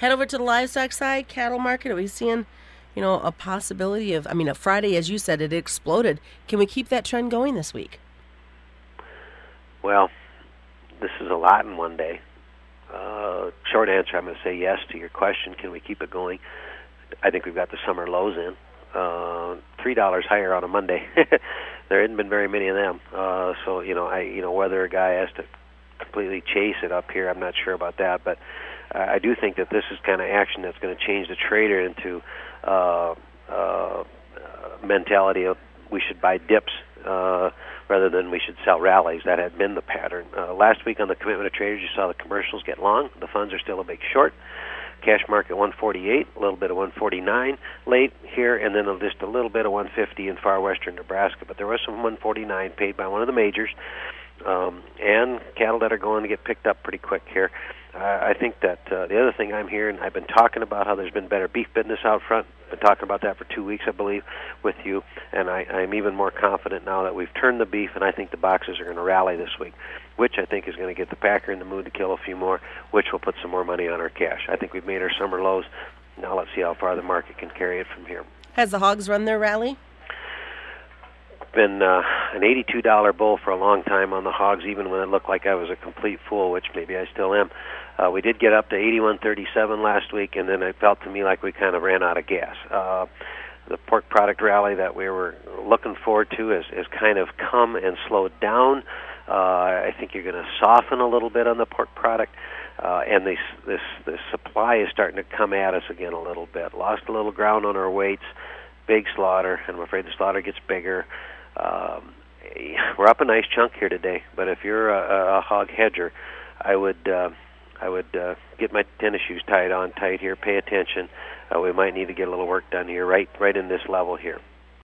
head over to the livestock side, cattle market. Are we seeing, a possibility of, a Friday, as you said, it exploded. Can we keep that trend going this week? Well, this is a lot in one day. Short answer, I'm going to say yes to your question. Can we keep it going? I think we've got the summer lows in. $3 higher on a Monday. There hadn't been very many of them. So whether a guy has to completely chase it up here, I'm not sure about that. But I do think that this is kind of action that's going to change the trader into mentality of we should buy dips rather than we should sell rallies. That had been the pattern. Last week on the commitment of traders, you saw the commercials get long. The funds are still a big short. Cash market 148, a little bit of 149 late here, and then just a little bit of 150 in far western Nebraska. But there was some 149 paid by one of the majors, and cattle that are going to get picked up pretty quick here. I think that the other thing I'm hearing, I've been talking about how there's been better beef business out front. Been talking about that for 2 weeks, I believe, with you, and I'm even more confident now that we've turned the beef, and I think the boxes are going to rally this week, which I think is going to get the packer in the mood to kill a few more, which will put some more money on our cash. I think we've made our summer lows. Now let's see how far the market can carry it from here. Has the hogs run their rally? Been an $82 bull for a long time on the hogs, even when it looked like I was a complete fool, which maybe I still am. We did get up to 81.37 last week, and then it felt to me like we kind of ran out of gas. The pork product rally that we were looking forward to has kind of come and slowed down. I think you're going to soften a little bit on the pork product, and this supply is starting to come at us again a little bit. Lost a little ground on our weights, big slaughter, and I'm afraid the slaughter gets bigger. We're up a nice chunk here today, but if you're a hog hedger, I would get my tennis shoes tied on tight here. Pay attention. We might need to get a little work done here, right in this level here.